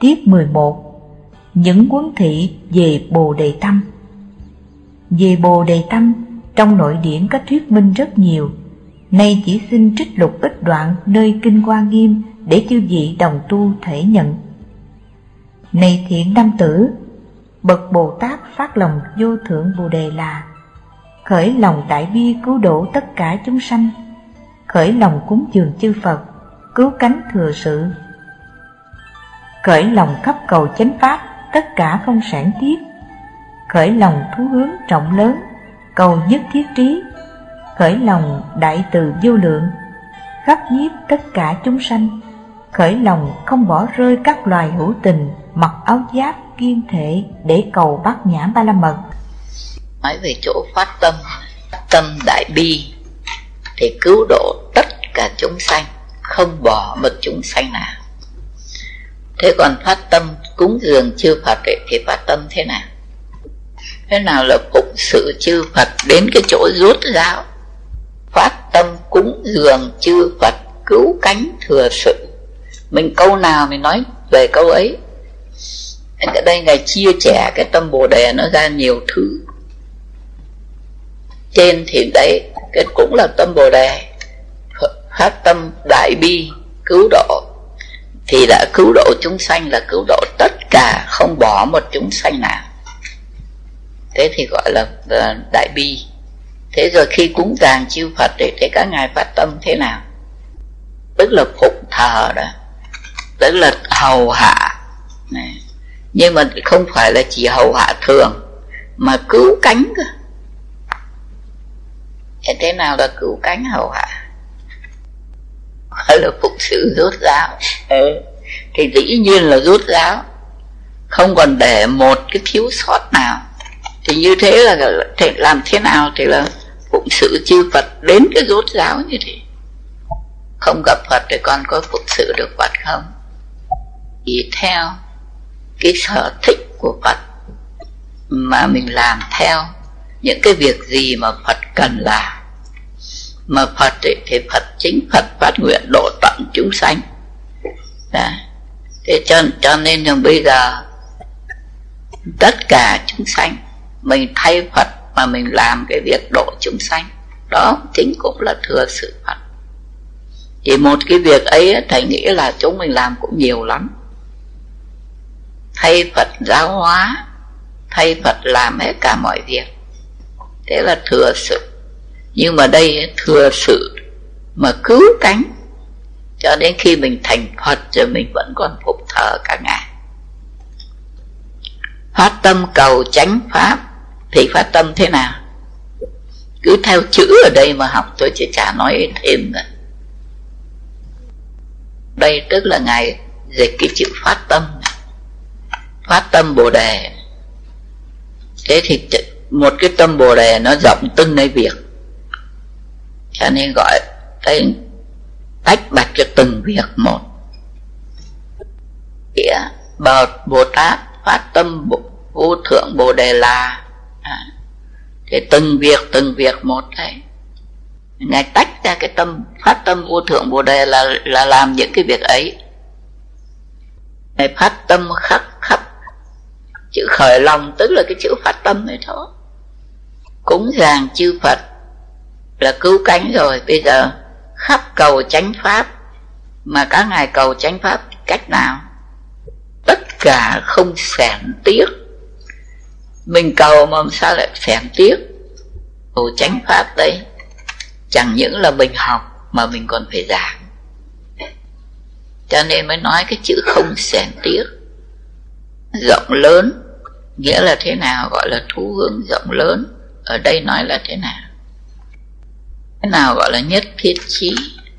Tiết 11. Những huấn thị về Bồ Đề Tâm. Về Bồ Đề Tâm, trong nội điển có thuyết minh rất nhiều. Nay chỉ xin trích lục ít đoạn nơi Kinh Hoa Nghiêm để chư vị đồng tu thể nhận. Này thiện nam tử, bậc Bồ Tát phát lòng vô thượng Bồ Đề là khởi lòng đại bi cứu độ tất cả chúng sanh, khởi lòng cúng dường chư Phật, cứu cánh thừa sự, khởi lòng khắp cầu chánh pháp, tất cả không sản tiết, khởi lòng thú hướng rộng lớn, cầu nhất thiết trí, khởi lòng đại từ vô lượng, khắp nhiếp tất cả chúng sanh, khởi lòng không bỏ rơi các loài hữu tình, mặc áo giáp kiên thể để cầu bát nhã ba la mật. Nói về chỗ phát tâm đại bi thì cứu độ tất cả chúng sanh, không bỏ một chúng sanh nào. Thế còn phát tâm cúng dường chư Phật ấy, thì phát tâm thế nào? Thế nào là phụng sự chư Phật đến cái chỗ rốt ráo? Phát tâm cúng dường chư Phật, cứu cánh thừa sự. Mình câu nào mình nói về câu ấy. Ở đây Ngài chia sẻ cái tâm Bồ Đề nó ra nhiều thứ. Trên thì đấy, cái cũng là tâm Bồ Đề. Phát tâm đại bi cứu độ thì đã cứu độ chúng sanh, là cứu độ tất cả, không bỏ một chúng sanh nào. Thế thì gọi là đại bi. Thế rồi khi cúng dường chư Phật thì các ngài phát tâm thế nào? Tức là phụng thờ đó, tức là hầu hạ này. Nhưng mà không phải là chỉ hầu hạ thường, mà cứu cánh cơ. Thế nào là cứu cánh hầu hạ? Hay là phụng sự rốt ráo? Thì dĩ nhiên là rốt ráo, không còn để một cái thiếu sót nào. Thì như thế là làm thế nào thì là phụng sự chư Phật đến cái rốt ráo như thế. Không gặp Phật thì con có phụng sự được Phật không? Chỉ theo cái sở thích của Phật mà mình làm theo những cái việc gì mà Phật cần làm. Mà Phật ấy, thì chính Phật phát nguyện độ tận chúng sanh. Đó. Thế cho nên là bây giờ tất cả chúng sanh mình thay Phật mà mình làm cái việc độ chúng sanh, đó chính cũng là thừa sự Phật. Thì một cái việc ấy thầy nghĩ là chúng mình làm cũng nhiều lắm. Thay Phật giáo hóa, thay Phật làm hết cả mọi việc, thế là thừa sự. Nhưng mà đây thừa sự mà cứu cánh, cho đến khi mình thành Phật rồi mình vẫn còn phụng thờ cả ngài. Phát tâm cầu chánh pháp thì phát tâm thế nào? Cứ theo chữ ở đây mà học tôi chỉ chả nói thêm nữa. Đây tức là ngài dịch cái chữ phát tâm, phát tâm Bồ Đề. Thế thì một cái tâm Bồ Đề nó rộng từng nơi việc, cho nên gọi cái tách bạch cho từng việc một. Nghĩa Bồ Tát phát tâm vô thượng Bồ Đề là thì từng việc một đấy. Ngài tách ra cái tâm phát tâm vô thượng Bồ Đề là làm những cái việc ấy. Ngài phát tâm khắp chữ khởi lòng tức là cái chữ phát tâm ấy thôi. Cúng dường chư Phật là cứu cánh rồi. Bây giờ khắp cầu chánh pháp, mà các ngài cầu chánh pháp cách nào? Tất cả không xẻn tiếc. Mình cầu mà sao lại xẻn tiếc? Cầu chánh pháp đấy chẳng những là mình học mà mình còn phải giảng, cho nên mới nói cái chữ không xẻn tiếc. Rộng lớn nghĩa là thế nào? Gọi là thú hướng rộng lớn. Ở đây nói là thế nào? Thế nào gọi là nhất thiết chí?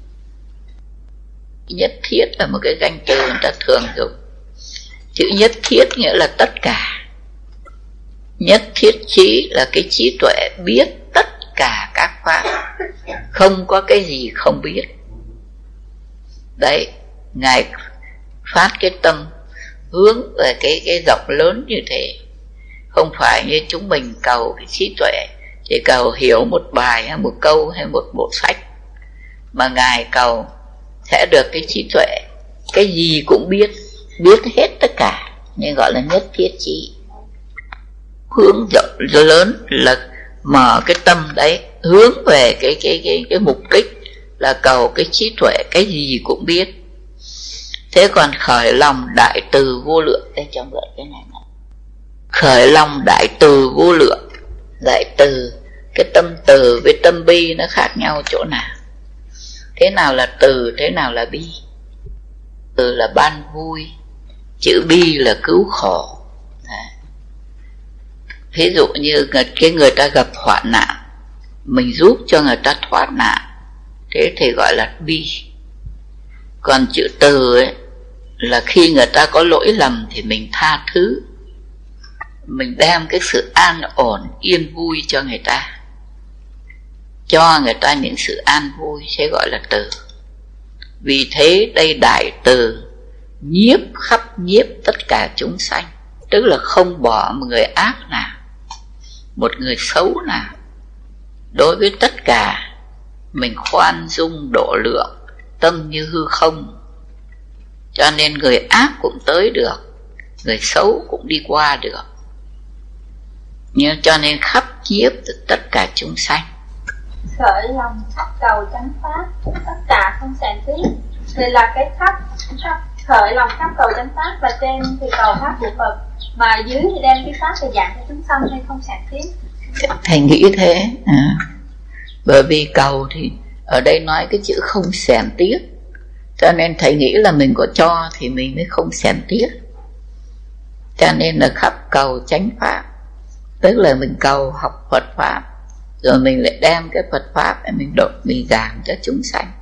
Nhất thiết là một cái danh từ người ta thường dùng. Chữ nhất thiết nghĩa là tất cả. Nhất thiết chí là cái trí tuệ biết tất cả các pháp, không có cái gì không biết. Đấy, ngài phát cái tâm hướng về cái rộng lớn như thế. Không phải như chúng mình cầu cái trí tuệ, chỉ cầu hiểu một bài hay một câu hay một bộ sách, mà ngài cầu sẽ được cái trí tuệ, cái gì cũng biết, biết hết tất cả, nhưng gọi là nhất thiết chí. Hướng rộng lớn là mở cái tâm đấy hướng về cái mục đích là cầu cái trí tuệ, cái gì cũng biết. Thế còn khởi lòng đại từ vô lượng, đây trong gợi cái này, khởi lòng đại từ vô lượng. Đại từ, cái tâm từ với tâm bi nó khác nhau chỗ nào? Thế nào là từ, thế nào là bi? Từ là ban vui, chữ bi là cứu khổ. Ví dụ như cái người ta gặp hoạn nạn, mình giúp cho người ta thoát nạn, thế thì gọi là bi. Còn chữ từ ấy là khi người ta có lỗi lầm thì mình tha thứ, mình đem cái sự an ổn yên vui cho người ta những sự an vui, sẽ gọi là từ. Vì thế đây đại từ nhiếp khắp nhiếp tất cả chúng sanh, tức là không bỏ một người ác nào, một người xấu nào. Đối với tất cả mình khoan dung độ lượng, tâm như hư không. Cho nên người ác cũng tới được, người xấu cũng đi qua được. Nhưng cho nên khắp nhiếp tất cả chúng sanh. Khởi lòng khắp cầu chánh pháp, tất cả không sạn tiết. Thì là cái khắp khởi lòng khắp cầu chánh pháp, và trên thì cầu pháp của Phật, mà dưới thì đem cái pháp về dạng cho chúng sanh, nên không sạn tiết. Thầy nghĩ thế bởi vì cầu thì ở đây nói cái chữ không xẻn tiếc, cho nên thầy nghĩ là mình có cho thì mình mới không xẻn tiếc. Cho nên là khắp cầu chánh pháp, tức là mình cầu học Phật pháp, rồi mình lại đem cái Phật pháp để mình giảng cho chúng sanh,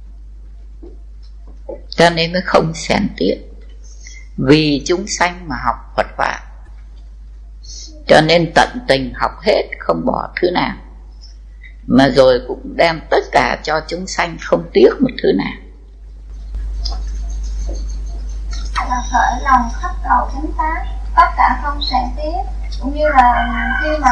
cho nên mới không xẻn tiếc. Vì chúng sanh mà học Phật pháp, cho nên tận tình học hết, không bỏ thứ nào, mà rồi cũng đem tất cả cho chúng sanh, không tiếc một thứ nào. Là khởi lòng khắp cầu chánh pháp, tất cả không sạn tiết. Cũng như là khi mà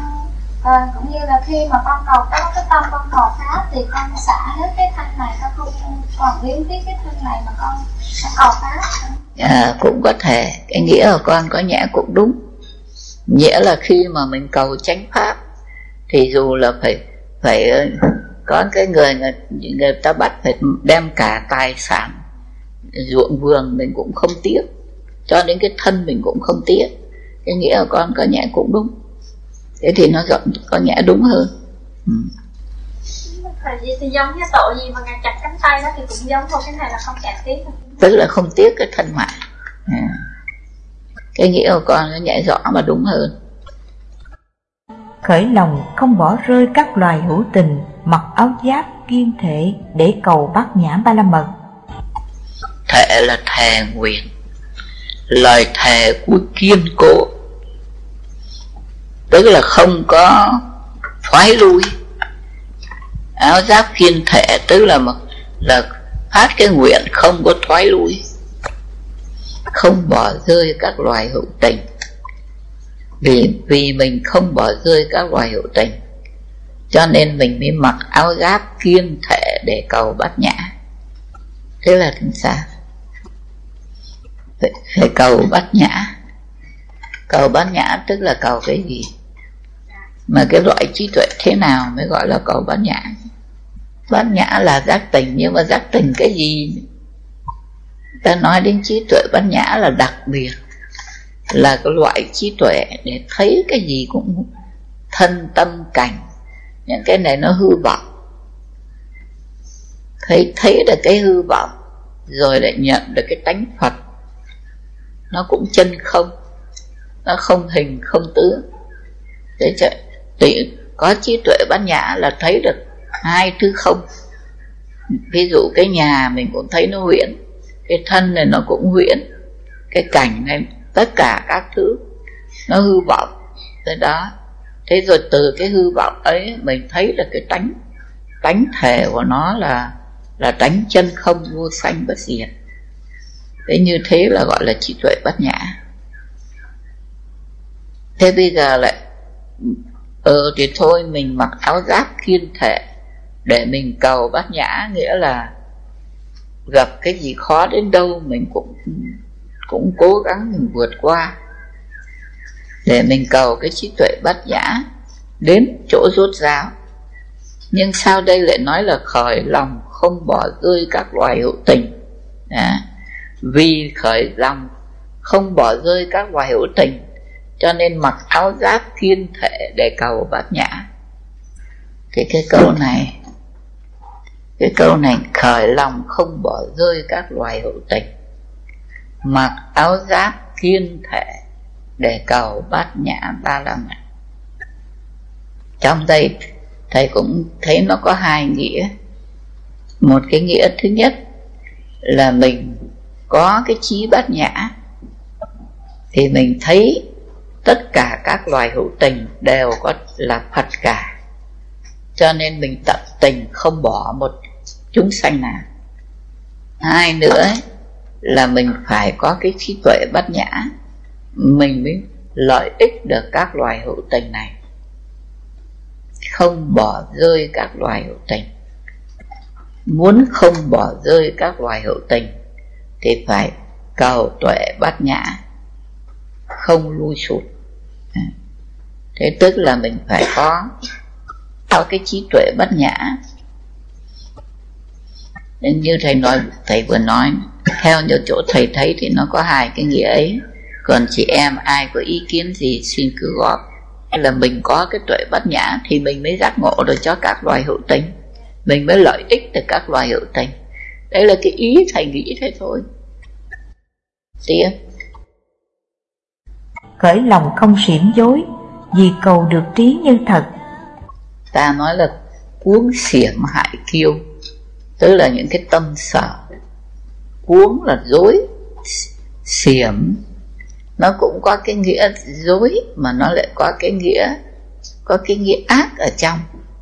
con cầu có cái tâm con cầu pháp, thì con xả hết cái thân này, con không còn liên tiếp cái thân này mà con cầu pháp. Cũng có thể, cái nghĩa của con có nhẽ cũng đúng. Nghĩa là khi mà mình cầu chánh pháp thì dù là phải có cái người ta bắt phải đem cả tài sản ruộng vườn mình cũng không tiếc, cho đến cái thân mình cũng không tiếc. Cái nghĩa của con có nhẽ cũng đúng. Thế thì nó có nhẽ đúng hơn. Thì giống như tội gì mà Ngài chặt cánh tay đó thì cũng giống thôi, cái này là không chặt tiếc. Tức là không tiếc cái thân mạng. Cái nghĩa của con nó nhẽ rõ mà đúng hơn. Khởi lòng không bỏ rơi các loài hữu tình, mặc áo giáp kiên thể để cầu Bát Nhã Ba La Mật. Thệ là thề nguyện, lời thề của kiên cố, tức là không có thoái lui. Áo giáp kiên thể tức là phát cái nguyện không có thoái lui, không bỏ rơi các loài hữu tình. Vì mình không bỏ rơi các loài hữu tình, cho nên mình mới mặc áo giáp kiên thể để cầu Bát Nhã. Thế là làm sao? Phải cầu Bát Nhã. Cầu Bát Nhã tức là cầu cái gì? Mà cái loại trí tuệ thế nào mới gọi là cầu Bát Nhã? Bát Nhã là giác tình, nhưng mà giác tình cái gì? Ta nói đến trí tuệ Bát Nhã là đặc biệt, là cái loại trí tuệ để thấy cái gì cũng thân tâm cảnh. Những cái này nó hư vọng, thấy được cái hư vọng, rồi lại nhận được cái tánh Phật. Nó cũng chân không, nó không hình không tướng. Thế thì có trí tuệ Bát Nhã là thấy được hai thứ không. Ví dụ cái nhà mình cũng thấy nó huyễn, cái thân này nó cũng huyễn, cái cảnh này, tất cả các thứ nó hư vọng. Thế đó. Thế rồi từ cái hư vọng ấy mình thấy được cái tánh thể của nó là tánh chân không, vô sanh bất diệt. Thế như thế là gọi là trí tuệ Bát Nhã. Thế bây giờ lại thì thôi mình mặc áo giáp kiên thể để mình cầu Bát Nhã, nghĩa là gặp cái gì khó đến đâu mình cũng cũng cố gắng mình vượt qua để mình cầu cái trí tuệ bát nhã đến chỗ rốt ráo. Nhưng sau đây lại nói là khởi lòng không bỏ rơi các loài hữu tình. Vì khởi lòng không bỏ rơi các loài hữu tình cho nên mặc áo giáp thiên thể để cầu bát nhã. Thì cái câu này khởi lòng không bỏ rơi các loài hữu tình, mặc áo giáp thiên thể để cầu bát nhã ba la mật. Trong đây thầy cũng thấy nó có hai nghĩa. Một cái nghĩa thứ nhất là mình có cái trí bát nhã thì mình thấy tất cả các loài hữu tình đều có là Phật cả, cho nên mình tận tình không bỏ một chúng sanh nào. Hai nữa là mình phải có cái trí tuệ bát nhã, mình mới lợi ích được các loài hữu tình này, không bỏ rơi các loài hữu tình. Muốn không bỏ rơi các loài hữu tình thì phải cầu tuệ bát nhã, không lui sụt. Thế tức là mình phải có cái trí tuệ bát nhã. Nên như thầy vừa nói, theo như chỗ thầy thấy thì nó có hai cái nghĩa ấy. Còn chị em ai có ý kiến gì xin cứ góp. Hay là mình có cái tuệ bát nhã thì mình mới giác ngộ được cho các loài hữu tình, mình mới lợi ích được các loài hữu tình. Đây là cái ý thầy nghĩ thế thôi. Tiếp. Khởi lòng không xiểm dối, vì cầu được trí như thật. Ta nói là cuống xiểm hại kiêu, tức là những cái tâm sở. Cuống là dối, xiểm nó cũng có cái nghĩa dối mà nó lại có cái nghĩa ác ở trong.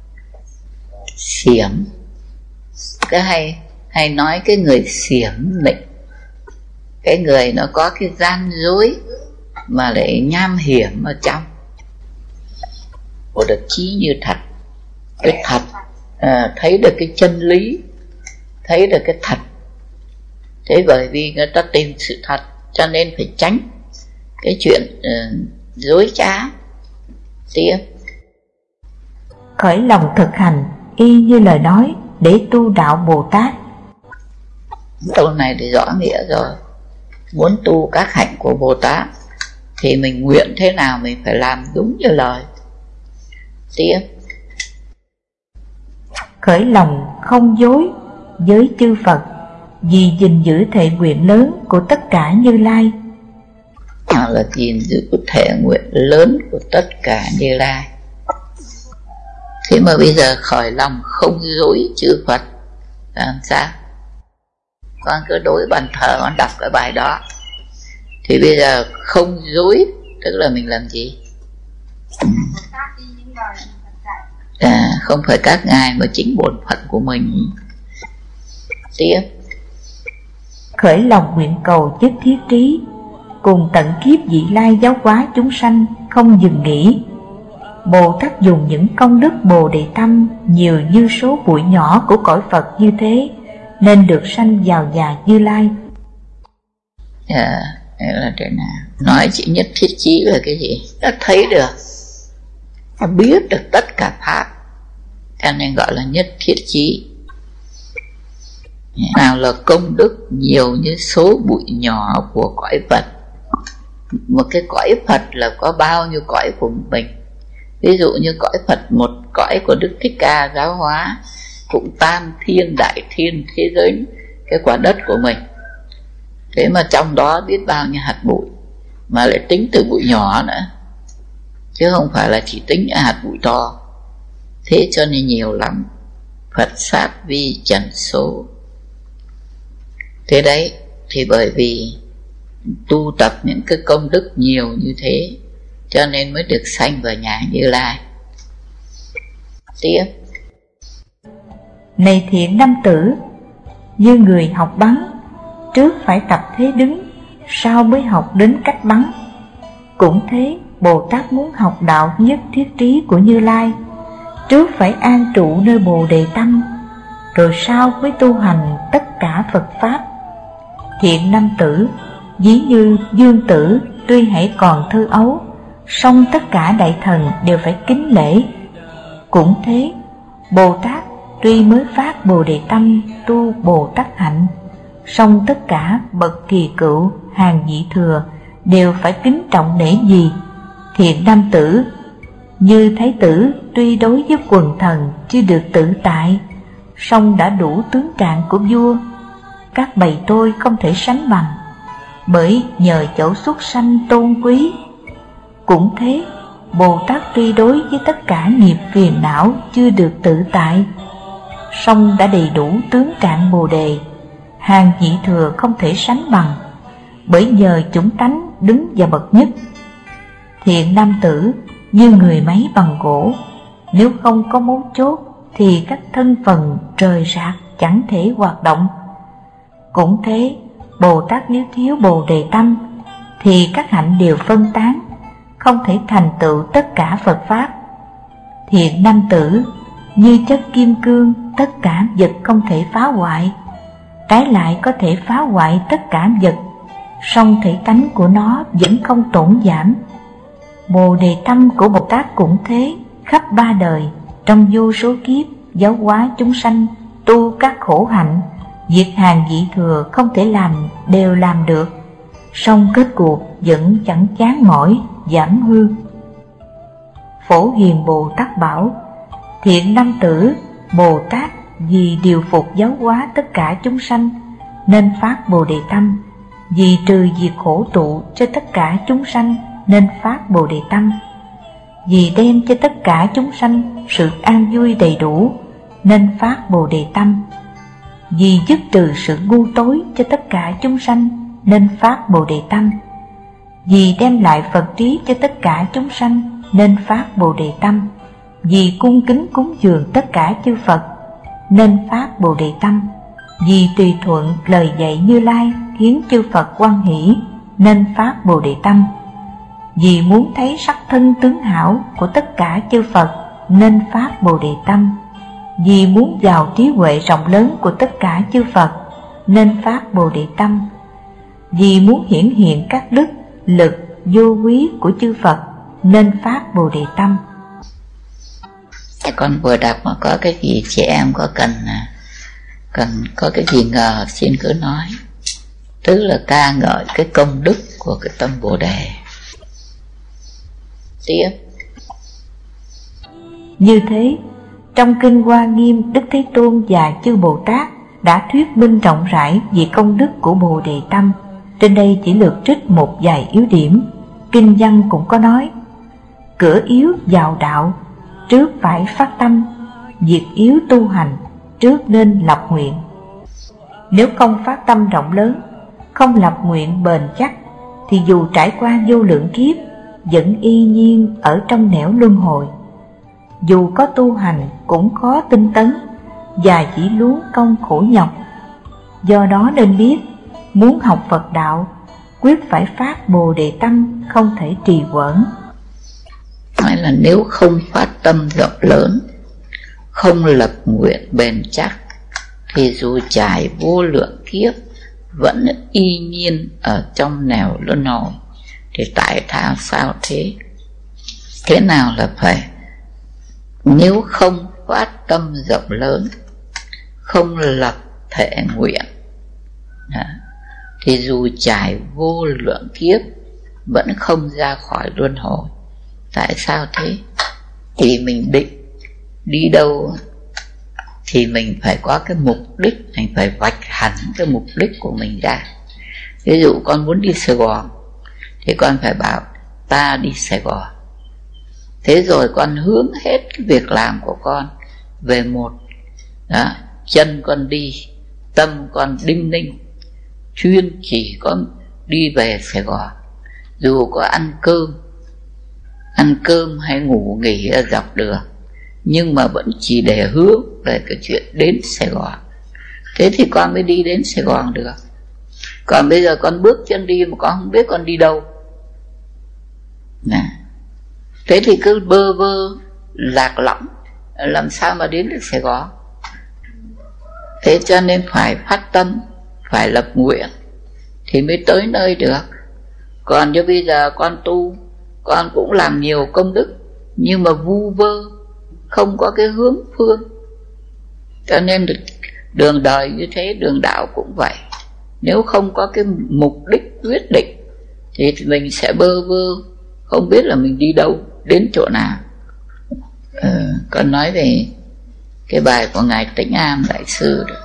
Xiểm, cái hay nói cái người xiểm nịnh, cái người nó có cái gian dối mà lại nham hiểm ở trong. Của được trí như thật, cái thật, thấy được cái chân lý, thấy được cái thật. Thế bởi vì người ta tìm sự thật cho nên phải tránh cái chuyện dối trá. Tiếp. Khởi lòng thực hành y như lời nói để tu đạo Bồ Tát. Câu này thì rõ nghĩa rồi. Muốn tu các hạnh của Bồ Tát thì mình nguyện thế nào mình phải làm đúng như lời. Tiếp. Khởi lòng không dối với chư Phật, vì gìn giữ thệ nguyện lớn của tất cả Như Lai. Là gìn giữ thệ nguyện lớn của tất cả Như Lai. Thế mà bây giờ khởi lòng không dối chư Phật làm sao? Con cứ đối bàn thờ con đọc cái bài đó. Thì bây giờ không dối tức là mình làm gì? Không phải các ngài mà chính bổn phận của mình. Tiếp. Khởi lòng nguyện cầu nhất thiết trí, cùng tận kiếp vị lai giáo hóa chúng sanh không dừng nghỉ. Bồ Tát dùng những công đức Bồ Đề Tâm nhiều như số bụi nhỏ của cõi Phật như thế, nên được sanh vào nhà Như Lai. Đây là thế nào? Nói chỉ nhất thiết chí là cái gì? Đã thấy được, đã biết được tất cả pháp, cho nên gọi là nhất thiết chí. Nào là công đức nhiều như số bụi nhỏ của cõi Phật. Một cái cõi Phật là có bao nhiêu cõi của mình. Ví dụ như cõi Phật, một cõi của Đức Thích Ca giáo hóa cũng tam thiên đại thiên thế giới cái quả đất của mình. Thế mà trong đó biết bao nhiêu hạt bụi, mà lại tính từ bụi nhỏ nữa, chứ không phải là chỉ tính ở hạt bụi to. Thế cho nên nhiều lắm. Phật sát vi trần số. Thế đấy, thì bởi vì tu tập những cái công đức nhiều như thế cho nên mới được sanh vào nhà Như Lai. Tiếp. Này thiện nam tử, như người học bắn, trước phải tập thế đứng, sau mới học đến cách bắn. Cũng thế, Bồ Tát muốn học đạo nhất thiết trí của Như Lai, trước phải an trụ nơi Bồ Đề Tâm, rồi sau mới tu hành tất cả Phật Pháp. Thiện nam tử, Ví như Dương Tử tuy hãy còn thơ ấu, song tất cả đại thần đều phải kính lễ. Cũng thế, Bồ Tát tuy mới phát Bồ Đề tâm tu Bồ Tát hạnh, song tất cả bậc kỳ cựu hàng vị thừa đều phải kính trọng nể gì. Thiện nam tử như Thái tử tuy đối với quần thần chưa được tự tại, song đã đủ tướng trạng của vua, các bầy tôi không thể sánh bằng, bởi nhờ chỗ xuất sanh tôn quý. Cũng thế, Bồ Tát tuy đối với tất cả nghiệp phiền não chưa được tự tại, song đã đầy đủ tướng trạng Bồ Đề, hàng vị thừa không thể sánh bằng, bởi nhờ chủng tánh đứng vào bậc nhất. Thiện nam tử như người máy bằng gỗ, nếu không có mấu chốt thì các thân phần rời rạc chẳng thể hoạt động. Cũng thế, Bồ Tát nếu thiếu Bồ Đề tâm thì các hạnh đều phân tán, không thể thành tựu tất cả Phật Pháp. Thiện nam tử như chất kim cương, tất cả vật không thể phá hoại, trái lại có thể phá hoại tất cả vật, song thể tánh của nó vẫn không tổn giảm. Bồ Đề tâm của Bồ Tát cũng thế, khắp ba đời, trong vô số kiếp giáo hóa chúng sanh tu các khổ hạnh, việc hàng vị thừa không thể làm đều làm được, song kết cuộc vẫn chẳng chán mỏi, giảm hư. Phổ Hiền Bồ Tát bảo: thiện nam tử Bồ Tát vì điều phục giáo hóa tất cả chúng sanh nên phát Bồ Đề tâm, vì trừ diệt khổ tụ cho tất cả chúng sanh nên phát Bồ Đề tâm, vì đem cho tất cả chúng sanh sự an vui đầy đủ nên phát Bồ Đề tâm, vì dứt trừ sự ngu tối cho tất cả chúng sanh nên phát Bồ Đề tâm, vì đem lại Phật trí cho tất cả chúng sanh nên phát Bồ Đề tâm, vì cung kính cúng dường tất cả chư Phật nên phát Bồ Đề tâm, vì tùy thuận lời dạy Như Lai khiến chư Phật hoan hỷ nên phát Bồ Đề tâm, vì muốn thấy sắc thân tướng hảo của tất cả chư Phật nên phát Bồ Đề tâm, vì muốn vào trí huệ rộng lớn của tất cả chư Phật nên phát Bồ Đề tâm, vì muốn hiển hiện các đức lực vô quý của chư Phật nên phát Bồ Đề tâm. Con vừa đọc mà có cái gì chị em có cần có cái gì ngờ xin cứ nói, tức là ca ngợi cái công đức của cái tâm Bồ Đề. Tiếp như thế, trong kinh Hoa Nghiêm, Đức Thế Tôn và chư Bồ Tát đã thuyết minh rộng rãi về công đức của Bồ Đề tâm. Trên đây chỉ lược trích một vài yếu điểm. Kinh văn cũng có nói: cửa yếu vào đạo, trước phải phát tâm, việc yếu tu hành, trước nên lập nguyện. Nếu không phát tâm rộng lớn, không lập nguyện bền chắc, thì dù trải qua vô lượng kiếp, vẫn y nhiên ở trong nẻo luân hồi. Dù có tu hành cũng khó tinh tấn, và chỉ luống công khổ nhọc. Do đó nên biết, muốn học Phật đạo, quyết phải phát Bồ Đề tâm, không thể trì hoãn. nói là nếu không phát tâm rộng lớn, không lập nguyện bền chắc, thì dù trải vô lượng kiếp vẫn y nhiên ở trong nẻo luân hồi. Thì tại sao thế? Thế nào là phải? Nếu không phát tâm rộng lớn, không lập thể nguyện, thì dù trải vô lượng kiếp vẫn không ra khỏi luân hồi. Tại sao thế? Thì mình định đi đâu thì mình phải có cái mục đích, mình phải vạch hẳn cái mục đích của mình ra. Ví dụ con muốn đi Sài Gòn thì con phải bảo ta đi Sài Gòn. Thế rồi con hướng hết cái việc làm của con về một đó, chân con đi, tâm con đinh ninh, chuyên chỉ có đi về Sài Gòn. Dù có ăn cơm hay ngủ nghỉ ở dọc đường, nhưng mà vẫn chỉ để hướng về cái chuyện đến Sài Gòn. Thế thì con mới đi đến Sài Gòn được. Còn bây giờ con bước chân đi mà con không biết con đi đâu, thế thì cứ bơ vơ lạc lõng, làm sao mà đến được Sài Gòn. Thế cho nên phải phát tâm, phải lập nguyện, thì mới tới nơi được. Còn cho bây giờ con tu, con cũng làm nhiều công đức nhưng mà vu vơ, không có cái hướng phương. Cho nên đường đời như thế, đường đạo cũng vậy. Nếu không có cái mục đích quyết định thì mình sẽ bơ vơ, không biết là mình đi đâu, đến chỗ nào. Con nói về cái bài của Ngài Tĩnh Am Đại Sư đó.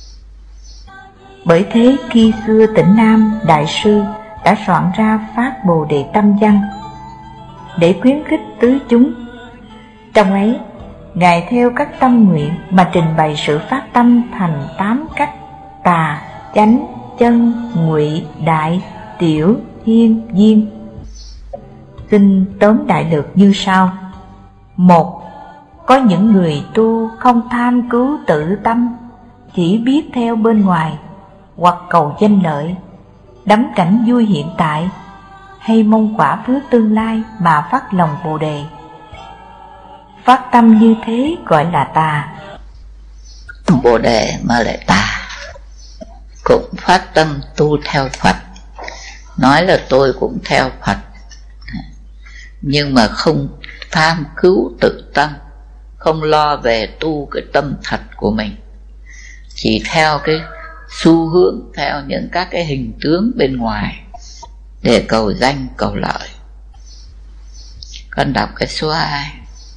Bởi thế khi xưa Tĩnh Nam Đại Sư đã soạn ra Phát Bồ Đề Tâm Văn để khuyến khích tứ chúng. Trong ấy, Ngài theo các tâm nguyện mà trình bày sự phát tâm thành 8 cách: tà, chánh, chân, ngụy, đại, tiểu, thiên, viên. Xin tóm đại lược như sau. 1. Có những người tu không tham cứu tự tâm, chỉ biết theo bên ngoài, hoặc cầu danh lợi, đắm cảnh vui hiện tại, hay mong quả phước tương lai mà phát lòng Bồ Đề. Phát tâm như thế gọi là tà. Bồ Đề mà lại tà. Cũng phát tâm tu theo Phật, nói là tôi cũng theo Phật, nhưng mà không tham cứu tự tâm, không lo về tu cái tâm thật của mình, chỉ theo cái xu hướng, theo những các cái hình tướng bên ngoài để cầu danh cầu lợi. Con đọc cái số 2.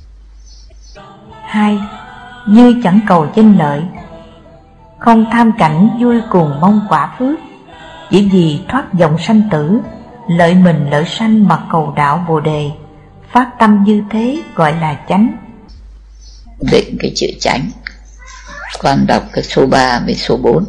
2. Như chẳng cầu danh lợi, không tham cảnh vui cùng mong quả phước, chỉ vì thoát dòng sanh tử, lợi mình lợi sanh mà cầu đạo Bồ Đề. Phát tâm như thế gọi là chánh. Định cái chữ chánh. Con đọc cái số 3 với số 4.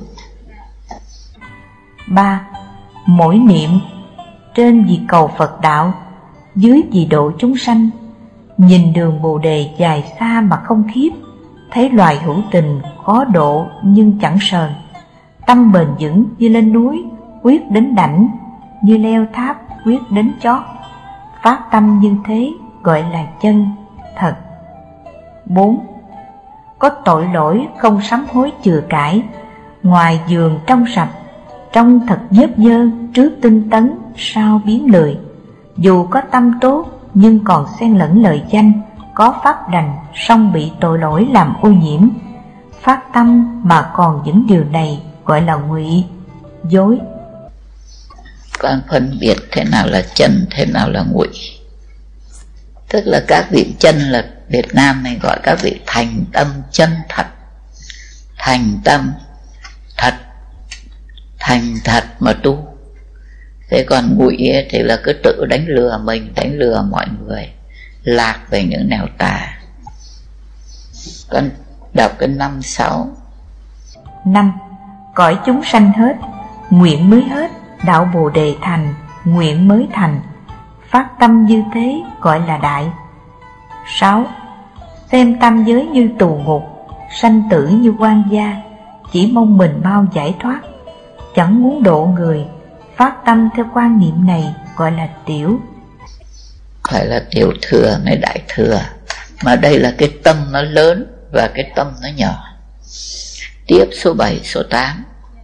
3. Mỗi niệm, trên vì cầu Phật đạo, dưới vì độ chúng sanh, nhìn đường Bồ Đề dài xa mà không khiếp, thấy loài hữu tình khó độ nhưng chẳng sờn, tâm bền vững như lên núi quyết đến đảnh, như leo tháp quyết đến chót. Phát tâm như thế gọi là chân, thật. 4. Có tội lỗi không sám hối chừa cãi, ngoài giường trong sạch, trong thật nhớp nhơ, trước tinh tấn, sau biến lười. Dù có tâm tốt nhưng còn xen lẫn lời danh, có pháp đành song bị tội lỗi làm ô nhiễm. Phát tâm mà còn những điều này gọi là ngụy, dối. Con phân biệt thế nào là chân, thế nào là ngụy. Tức là các vị chân là Việt Nam này gọi các vị thành tâm chân thật, thành tâm thật, thành thật mà tu. Thế còn ngụy thì là cứ tự đánh lừa mình, đánh lừa mọi người, lạc về những nẻo tà. Con đọc cái 5, 6. 5. Cõi chúng sanh hết, nguyện mới hết, đạo Bồ Đề thành, nguyện mới thành. Phát tâm như thế gọi là đại. 6. Xem tam giới như tù ngục, sanh tử như quan gia, chỉ mong mình mau giải thoát, chẳng muốn độ người. Phát tâm theo quan niệm này gọi là tiểu. Phải là tiểu thừa mới đại thừa, mà đây là cái tâm nó lớn và cái tâm nó nhỏ. Tiếp số 7, số 8.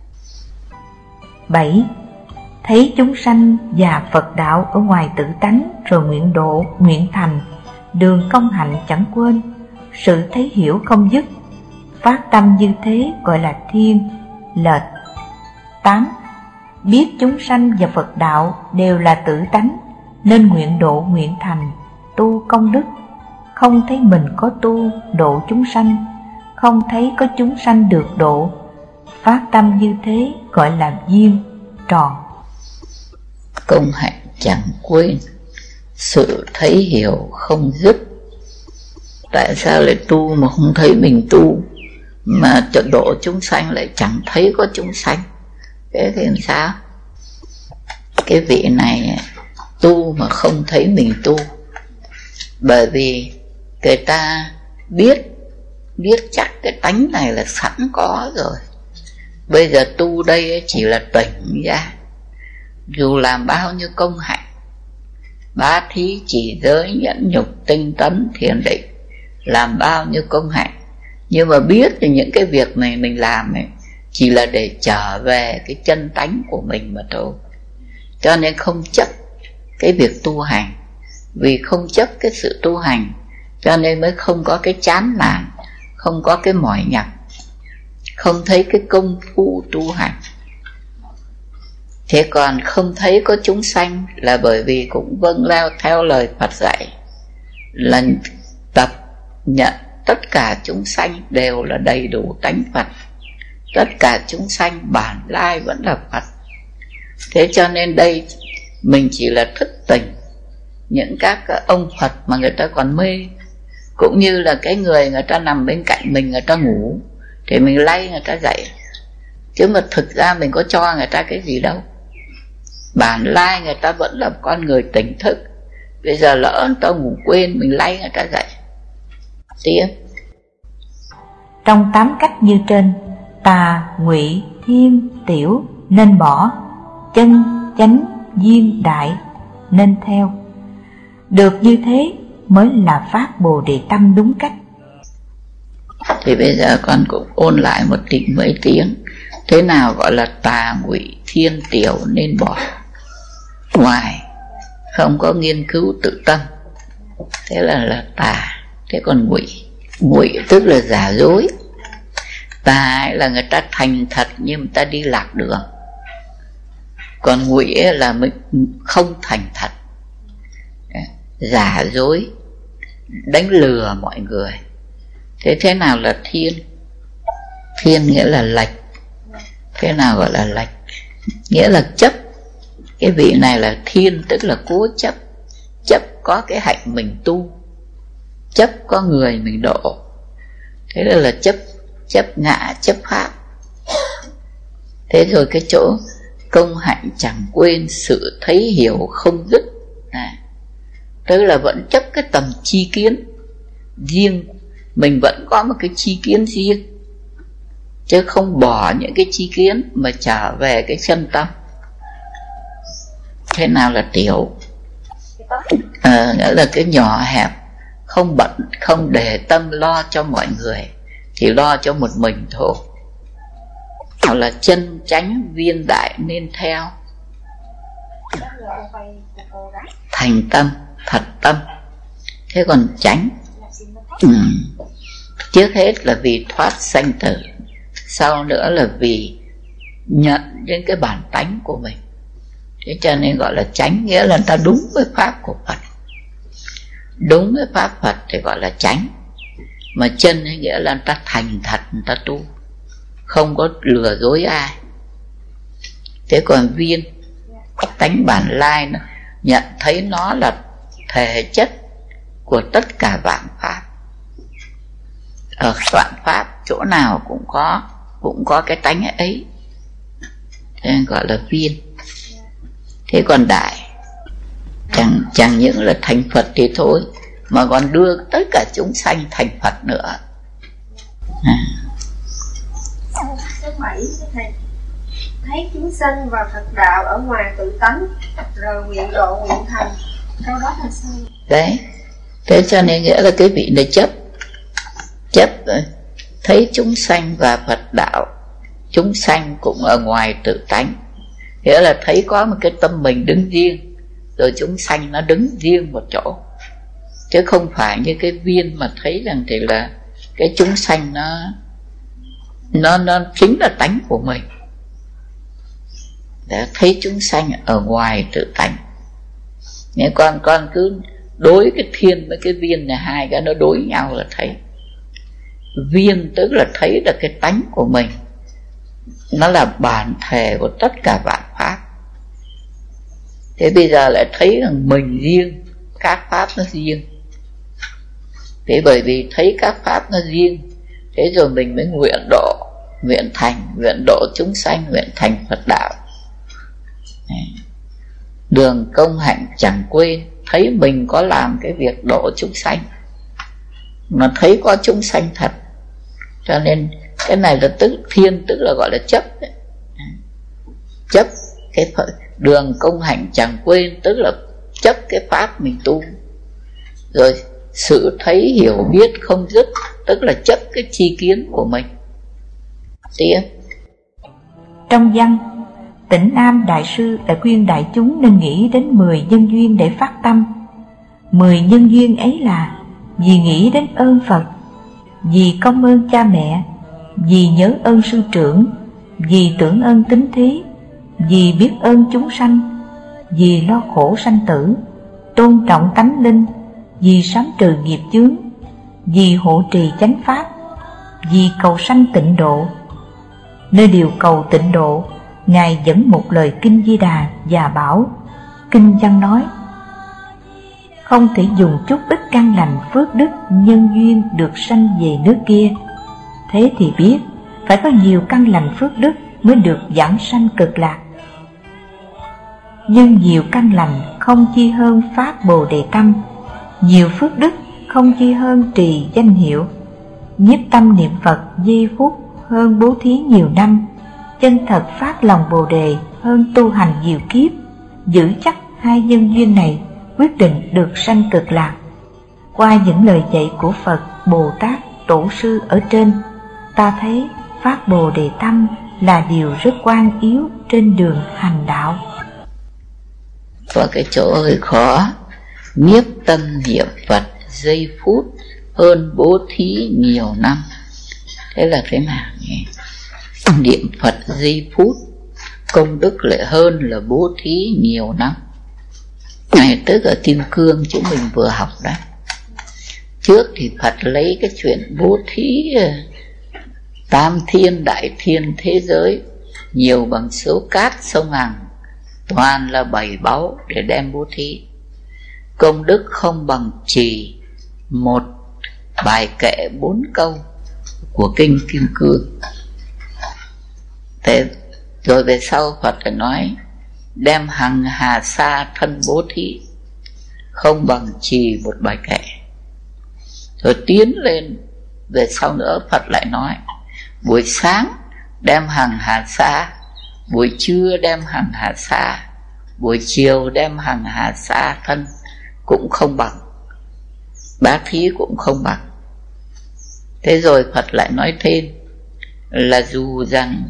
7. Thấy chúng sanh và Phật đạo ở ngoài tự tánh, rồi nguyện độ, nguyện thành, đường công hạnh chẳng quên, sự thấy hiểu không dứt. Phát tâm như thế gọi là thiên, lệch. 8. Biết chúng sanh và Phật đạo đều là tự tánh, nên nguyện độ nguyện thành, tu công đức. Không thấy mình có tu, độ chúng sanh, không thấy có chúng sanh được độ. Phát tâm như thế gọi là viên, tròn. Công hạnh chẳng quên, sự thấy hiểu không dứt. Tại sao lại tu mà không thấy mình tu, mà độ chúng sanh lại chẳng thấy có chúng sanh? Thế thì làm sao? Cái vị này tu mà không thấy mình tu, bởi vì người ta biết chắc cái tánh này là sẵn có rồi. Bây giờ tu đây chỉ là tỉnh ra. Dù làm bao nhiêu công hạnh, bá thí, chỉ giới, nhẫn nhục, tinh tấn, thiền định, làm bao nhiêu công hạnh, nhưng mà biết thì những cái việc này mình làm ấy, chỉ là để trở về cái chân tánh của mình mà thôi. Cho nên không chấp cái việc tu hành. Vì không chấp cái sự tu hành cho nên mới không có cái chán nản, không có cái mỏi nhọc, không thấy cái công phu tu hành. Thế còn không thấy có chúng sanh là bởi vì cũng vâng theo lời Phật dạy là tập nhận tất cả chúng sanh đều là đầy đủ tánh Phật, tất cả chúng sanh bản lai vẫn là Phật. Thế cho nên đây mình chỉ là thức tỉnh những các ông Phật mà người ta còn mê, cũng như là cái người ta nằm bên cạnh mình, người ta ngủ thì mình lay người ta dậy, chứ mà thực ra mình có cho người ta cái gì đâu. Bản lai người ta vẫn là con người tỉnh thức. Bây giờ lỡ người ta ngủ quên, mình lay người ta dậy. Tiếp. Trong 8 cách như trên, tà, ngụy, thiên, tiểu nên bỏ, chân, chánh, duyên, đại nên theo. Được như thế mới là phát Bồ Đề tâm đúng cách. Thì bây giờ con cũng ôn lại một mấy tiếng. Thế nào gọi là tà, ngụy, thiên, tiểu nên bỏ? Ngoài không có nghiên cứu tự tâm, thế là tà. Thế còn ngụy tức là giả dối. Tà là người ta thành thật nhưng người ta đi lạc đường, còn ngụy là mình không thành thật, giả dối, đánh lừa mọi người. Thế nào là thiên? Thiên nghĩa là lệch. Thế nào gọi là lệch? Nghĩa là chấp. Cái vị này là thiên, tức là cố chấp. Chấp có cái hạnh mình tu, chấp có người mình độ. Thế là chấp ngã, chấp pháp. Thế rồi cái chỗ công hạnh chẳng quên, sự thấy hiểu không dứt này, tức là vẫn chấp cái tầm chi kiến riêng. Mình vẫn có một cái chi kiến riêng, chứ không bỏ những cái chi kiến mà trở về cái chân tâm. Thế nào là tiểu? Nghĩa là cái nhỏ hẹp, không bận, không để tâm lo cho mọi người, chỉ lo cho một mình thôi. Nào là chân chánh, viên đại nên theo. Thành tâm, thật tâm. Thế còn chánh, trước hết là vì thoát sanh tử, sau nữa là vì nhận đến cái bản tánh của mình. Thế cho nên gọi là chánh, nghĩa là ta đúng với pháp của Phật. Đúng với pháp Phật thì gọi là chánh. Mà chân nghĩa là ta thành thật, ta tu, không có lừa dối ai. Thế còn viên, tánh bản lai, nó nhận thấy nó là thể chất của tất cả vạn pháp. Ở vạn pháp chỗ nào cũng có cái tánh ấy, thế nên gọi là viên. Thế còn đại, chẳng những là thành Phật thì thôi, mà còn đưa tất cả chúng sanh thành Phật nữa. Số 7 thầy, thấy chúng sanh và Phật đạo ở ngoài tự tánh, rồi nguyện độ nguyện thành, câu đó là sao? Đấy, thế cho nên nghĩa là cái vị này chấp thấy chúng sanh và Phật đạo, chúng sanh cũng ở ngoài tự tánh, nghĩa là thấy có một cái tâm mình đứng riêng, rồi chúng sanh nó đứng riêng một chỗ, chứ không phải như cái viên mà thấy rằng thì là cái chúng sanh nó chính là tánh của mình. Để thấy chúng sanh ở ngoài tự tánh. Nếu con cứ đối cái thiên với cái viên này, hai cái nó đối nhau là thấy. Viên tức là thấy được cái tánh của mình, nó là bản thể của tất cả vạn pháp. Thế bây giờ lại thấy rằng mình riêng, các pháp nó riêng. Thế bởi vì thấy các pháp nó riêng, thế rồi mình mới nguyện độ, nguyện độ chúng sanh, nguyện thành Phật đạo. Đường công hạnh chẳng quên, thấy mình có làm cái việc độ chúng sanh, mà thấy có chúng sanh thật. Cho nên cái này là thiên, tức là gọi là chấp đấy. Chấp cái đường công hạnh chẳng quên, tức là chấp cái pháp mình tu. Rồi sự thấy hiểu biết không dứt, tức là chấp cái chi kiến của mình. Tiếp. Trong văn, Tịnh Nam Đại Sư đã khuyên đại chúng nên nghĩ đến 10 nhân duyên để phát tâm. 10 nhân duyên ấy là: vì nghĩ đến ơn Phật, vì công ơn cha mẹ, vì nhớ ơn sư trưởng, vì tưởng ơn tín thí, vì biết ơn chúng sanh, vì lo khổ sanh tử, tôn trọng tánh linh, vì sám trừ nghiệp chướng, vì hộ trì chánh pháp, vì cầu sanh tịnh độ. Nơi điều cầu tịnh độ, Ngài dẫn một lời Kinh Di Đà và bảo: Kinh văn nói, không thể dùng chút ít căn lành phước đức nhân duyên được sanh về nước kia. Thế thì biết phải có nhiều căn lành phước đức mới được giảng sanh cực lạc. Nhưng nhiều căn lành không chi hơn phát Bồ Đề tâm, nhiều phước đức không chi hơn trì danh hiệu, nhiếp tâm niệm Phật giây phút hơn bố thí nhiều năm, chân thật phát lòng Bồ Đề hơn tu hành nhiều kiếp. Giữ chắc hai nhân duyên này quyết định được sanh cực lạc. Qua những lời dạy của Phật, Bồ Tát, Tổ sư ở trên, ta thấy phát Bồ Đề tâm là điều rất quan yếu trên đường hành đạo. Có cái chỗ hơi khó: nhiếp tâm niệm Phật giây phút hơn bố thí nhiều năm. Thế là thế nào nhỉ? Niệm Phật giây phút công đức lại hơn là bố thí nhiều năm. Này, tức ở Kim Cương chúng mình vừa học đấy. Trước thì Phật lấy cái chuyện bố thí tam thiên đại thiên thế giới nhiều bằng số cát sông Hằng, toàn là 7 báu để đem bố thí. Công đức không bằng trì một bài kệ 4 câu của Kinh Kim Cương. Thế rồi về sau Phật lại nói đem hằng hà sa thân bố thí không bằng trì một bài kệ. Rồi tiến lên về sau nữa Phật lại nói buổi sáng đem hằng hà sa, buổi trưa đem hằng hà sa, buổi chiều đem hằng hà sa thân cũng không bằng, bá thí cũng không bằng. Thế rồi Phật lại nói thêm là dù rằng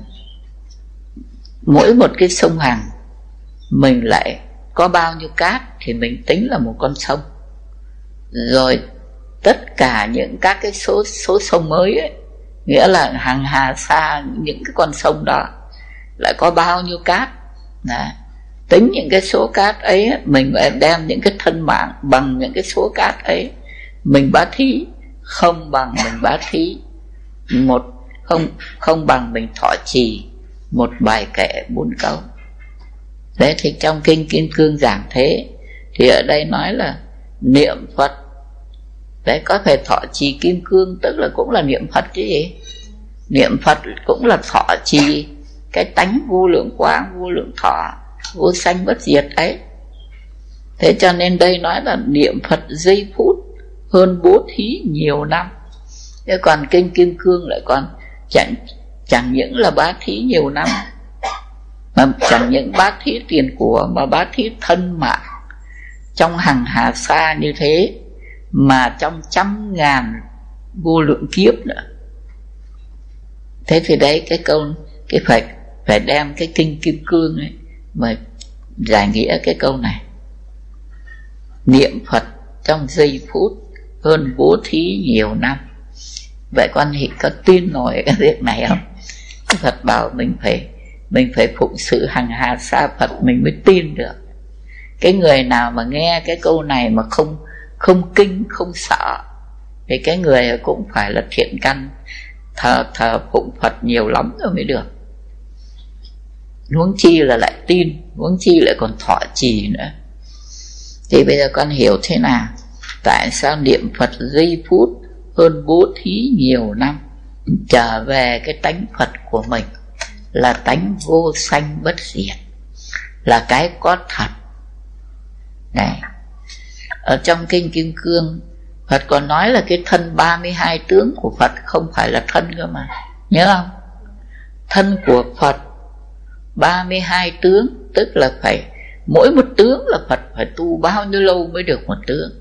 mỗi một cái sông Hằng mình lại có bao nhiêu cát thì mình tính là một con sông. Rồi tất cả những các cái số sông mới ấy, nghĩa là hằng hà sa những cái con sông đó lại có bao nhiêu cát. Đấy. Tính những cái số cát ấy, mình đem những cái thân mạng bằng những cái số cát ấy, mình bá thí không bằng mình bá thí một không bằng mình thọ trì một bài kệ 4 câu. Đấy, thì trong Kinh Kim Cương giảng thế. Thì ở đây nói là niệm Phật, đấy, có phải thọ trì Kim Cương, tức là cũng là niệm Phật chứ gì. Niệm Phật cũng là thọ trì cái tánh vô lượng quang, vô lượng thọ, vô sanh bất diệt ấy. Thế cho nên đây nói là niệm Phật giây phút hơn bố thí nhiều năm. Thế còn Kinh Kim Cương lại còn chẳng những là bá thí nhiều năm, mà chẳng những bá thí tiền của, mà bá thí thân mạng trong hằng hà sa như thế, mà trong trăm ngàn vô lượng kiếp nữa. Thế thì đấy, cái câu phải đem cái Kinh Kim Cương ấy mà giải nghĩa cái câu này. Niệm Phật trong giây phút hơn bố thí nhiều năm. Vậy con thì có tin nổi cái việc này không? Phật bảo mình phải phụng sự hằng hà sa Phật mình mới tin được. Cái người nào mà nghe cái câu này mà không kinh, không sợ, thì cái người cũng phải là thiện căn, thờ phụng Phật nhiều lắm rồi mới được. Huống chi là lại tin, huống chi lại còn thọ trì nữa. Thì bây giờ con hiểu thế nào? Tại sao niệm Phật giây phút hơn bố thí nhiều năm? Trở về cái tánh Phật của mình là tánh vô sanh bất diệt, là cái có thật. Này, ở trong Kinh Kim Cương Phật còn nói là cái thân 32 tướng của Phật không phải là thân cơ mà, nhớ không? Thân của Phật 32 tướng, tức là phải mỗi một tướng là Phật phải tu bao nhiêu lâu mới được một tướng.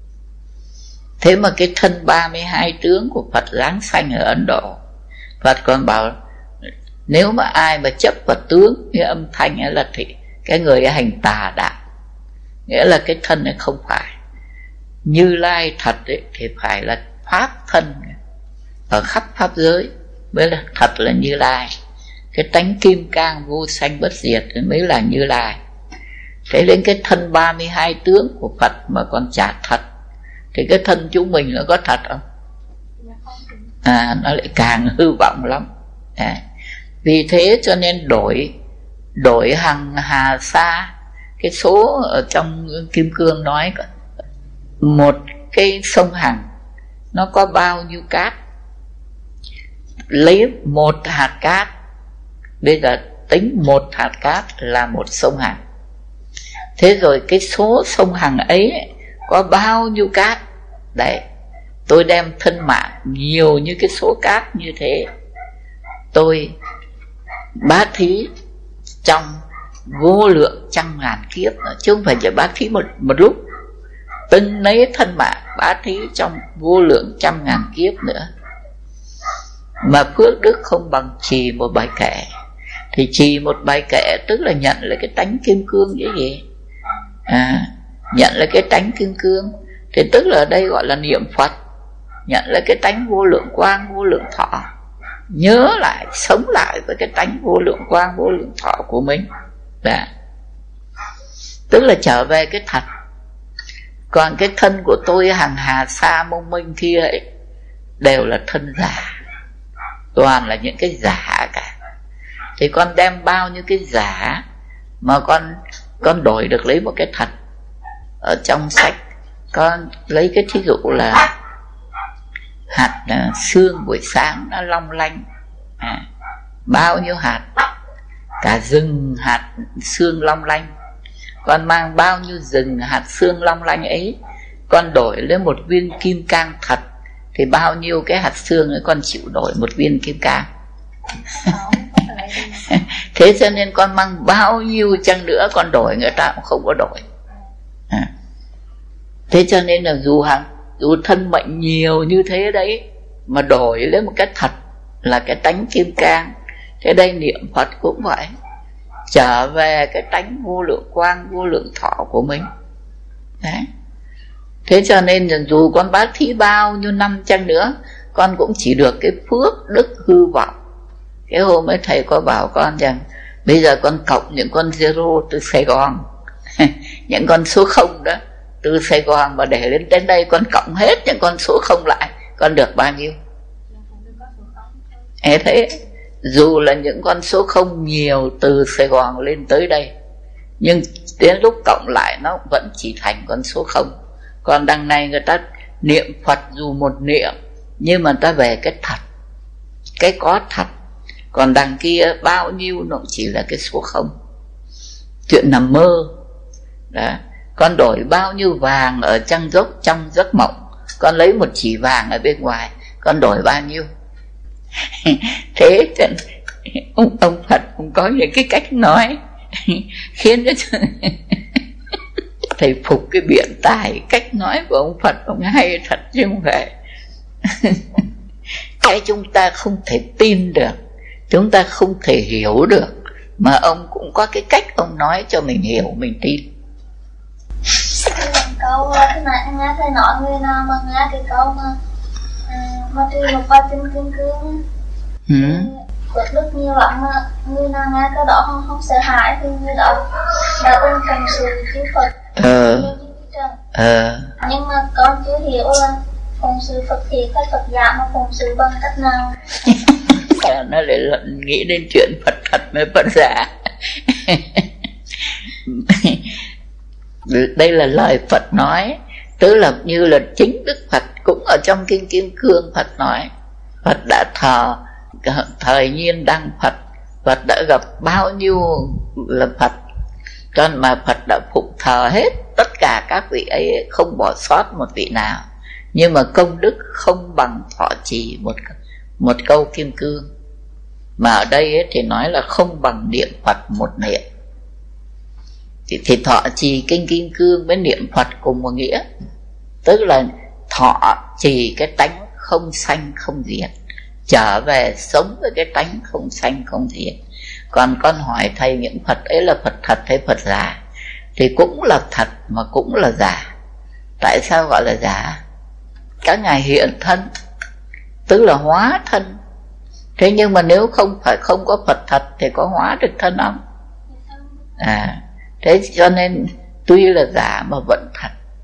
Thế mà cái thân 32 tướng của Phật giáng sanh ở Ấn Độ, Phật còn bảo Nếu mà ai mà chấp vào tướng như âm thanh ấy là thì cái người ấy hành tà đạo, nghĩa là cái thân này không phải Như Lai thật ấy, thì phải là pháp thân ở khắp pháp giới mới là thật là Như Lai. Cái tánh kim cang vô sanh bất diệt mới là Như Lai. Thế đến cái thân 32 tướng của Phật mà còn chả thật thì cái thân chúng mình nó có thật không? Nó lại càng hư vọng lắm. Vì thế cho nên đổi hằng hà sa. Cái số ở trong Kim Cương nói một cái sông Hằng nó có bao nhiêu cát, lấy một hạt cát, bây giờ tính một hạt cát là một sông Hằng. Thế rồi cái số sông Hằng ấy có bao nhiêu cát. Đấy, tôi đem thân mạng nhiều như cái số cát như thế, tôi bá thí trong vô lượng trăm ngàn kiếp, chứ không phải chỉ bá thí một lúc. Từng lấy thân mạng bá thí trong vô lượng trăm ngàn kiếp nữa. Mà phước đức không bằng trì một bài kệ. Thì trì một bài kệ tức là nhận lại cái tánh kim cương cái gì? Nhận lại cái tánh kim cương thì tức là ở đây gọi là niệm Phật. Nhận lại cái tánh vô lượng quang, vô lượng thọ. Nhớ lại, sống lại với cái tánh vô lượng quang, vô lượng thọ của mình. Đó. Tức là trở về cái thật. Còn cái thân của tôi hằng hà sa mông mênh kia ấy đều là thân giả, toàn là những cái giả cả. Thì con đem bao nhiêu cái giả mà con đổi được lấy một cái thật. Ở trong sách con lấy cái thí dụ là hạt xương buổi sáng nó long lanh, bao nhiêu hạt, cả rừng hạt xương long lanh. Con mang bao nhiêu rừng hạt xương long lanh ấy, con đổi lấy một viên kim cang thật, thì bao nhiêu cái hạt xương ấy con chịu đổi một viên kim cang. Thế cho nên con mang bao nhiêu chăng nữa con đổi người ta cũng không có đổi. Thế cho nên là dù thân mệnh nhiều như thế đấy, mà đổi lấy một cái thật là cái tánh kim cang. Thế đây niệm Phật cũng vậy, trở về cái tánh vô lượng quang, vô lượng thọ của mình. Đấy. Thế cho nên là dù con bác thí bao nhiêu năm chăng nữa, con cũng chỉ được cái phước đức hư vọng. Cái hôm ấy thầy có bảo con rằng bây giờ con cộng những con zero từ Sài Gòn những con số 0 đó từ Sài Gòn mà để lên đến đây, con cộng hết những con số 0 lại, con được bao nhiêu? Thế dù là những con số 0 nhiều từ Sài Gòn lên tới đây, nhưng đến lúc cộng lại nó vẫn chỉ thành con số 0. Còn đằng này người ta niệm Phật dù một niệm, nhưng mà ta về cái thật, cái có thật. Còn đằng kia bao nhiêu nó chỉ là cái số 0, chuyện nằm mơ. Đó. Con đổi bao nhiêu vàng ở trong giấc mộng, con lấy một chỉ vàng ở bên ngoài, con đổi bao nhiêu? Thế ông Phật cũng có những cái cách nói khiến cho thầy phục cái biện tài cách nói của ông Phật. Ông hay thật chứ không phải cái chúng ta không thể tin được, chúng ta không thể hiểu được, mà ông cũng có cái cách ông nói cho mình hiểu, mình tin. Câu thế này anh nghe thầy nói, người nào mà nghe cái câu mà trì một bài trên kim cương phước đức nhiều lắm, mà người nào nghe cái đó không sợ hãi thì người đó đã ôn thành sự chư Phật. Nhưng mà con chưa hiểu là phụng sự Phật thiệt hay Phật giả, mà phụng sự bằng cách nào? Nó lại nghĩ đến chuyện Phật thật với Phật giả. Đây là lời Phật nói, tức là như là chính Đức Phật cũng ở trong kinh Kim Cương. Phật nói Phật đã thờ thời nhiên đăng Phật, Phật đã gặp bao nhiêu là Phật, cho nên mà Phật đã phụng thờ hết tất cả các vị ấy, không bỏ sót một vị nào. Nhưng mà công đức không bằng thọ trì một câu Kim Cương. Mà ở đây ấy thì nói là không bằng niệm Phật một niệm. Thì thọ trì kinh Kim Cương với niệm Phật cùng một nghĩa, tức là thọ trì cái tánh không sanh không diệt, trở về sống với cái tánh không sanh không diệt. Còn con hỏi thầy, những Phật ấy là Phật thật hay Phật giả? Thì cũng là thật mà cũng là giả. Tại sao gọi là giả? Các ngài hiện thân, tức là hóa thân. Thế nhưng mà nếu không có Phật thật thì có hóa được thân không? Thế cho nên tuy là giả mà vẫn thật.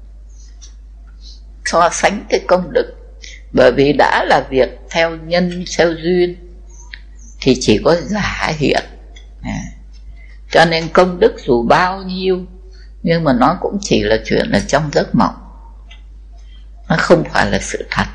So sánh cái công đức, bởi vì đã là việc theo nhân theo duyên thì chỉ có giả hiện. Cho nên công đức dù bao nhiêu nhưng mà nó cũng chỉ là chuyện ở trong giấc mộng, nó không phải là sự thật.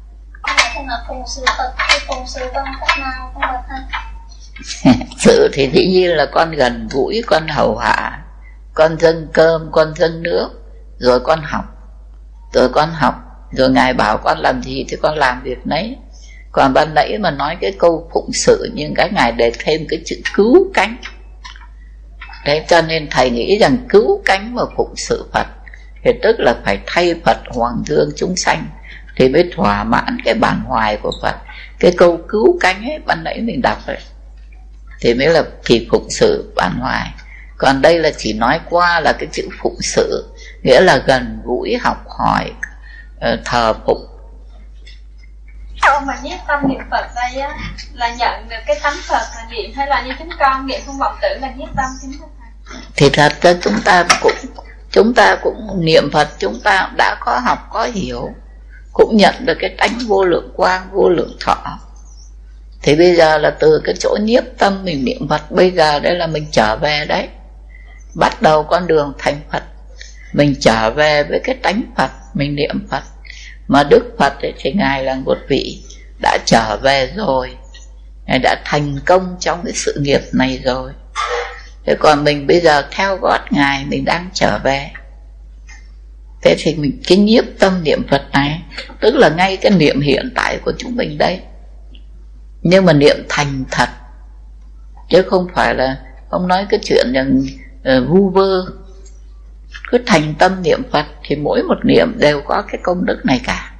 Sự thì dĩ nhiên là con gần gũi, con hầu hạ, con dâng cơm, con dâng nước, rồi con học, rồi ngài bảo con làm gì thì con làm việc nấy. Còn ban nãy mà nói cái câu phụng sự, nhưng các ngài để thêm cái chữ cứu cánh. Thế cho nên thầy nghĩ rằng cứu cánh mà phụng sự Phật thì tức là phải thay Phật hoàng dương chúng sanh thì mới thỏa mãn cái bản hoài của Phật. Cái câu cứu cánh ấy ban nãy mình đọc rồi thì mới là thì phụng sự bản hoài. Còn đây là chỉ nói qua là cái chữ phụng sự, nghĩa là gần gũi, học hỏi, thờ phụng. Câu mà nhiếp tâm niệm Phật đây á, là nhận được cái tánh Phật là niệm, hay là như chúng con niệm không vọng tưởng là nhiếp tâm chính thức? Thì thật ra chúng ta cũng niệm Phật, chúng ta đã có học có hiểu, cũng nhận được cái tánh vô lượng quang, vô lượng thọ. Thì bây giờ là từ cái chỗ nhiếp tâm mình niệm Phật, bây giờ đây là mình trở về đấy, bắt đầu con đường thành Phật. Mình trở về với cái tánh Phật, mình niệm Phật. Mà Đức Phật ấy, thì Ngài là một vị đã trở về rồi, Ngài đã thành công trong cái sự nghiệp này rồi. Thế còn mình bây giờ theo gót Ngài, mình đang trở về. Thế thì mình cái nhiếp tâm niệm Phật này tức là ngay cái niệm hiện tại của chúng mình đây, nhưng mà niệm thành thật, chứ không phải là không nói cái chuyện rằng vu vơ. Cứ thành tâm niệm Phật thì mỗi một niệm đều có cái công đức này cả.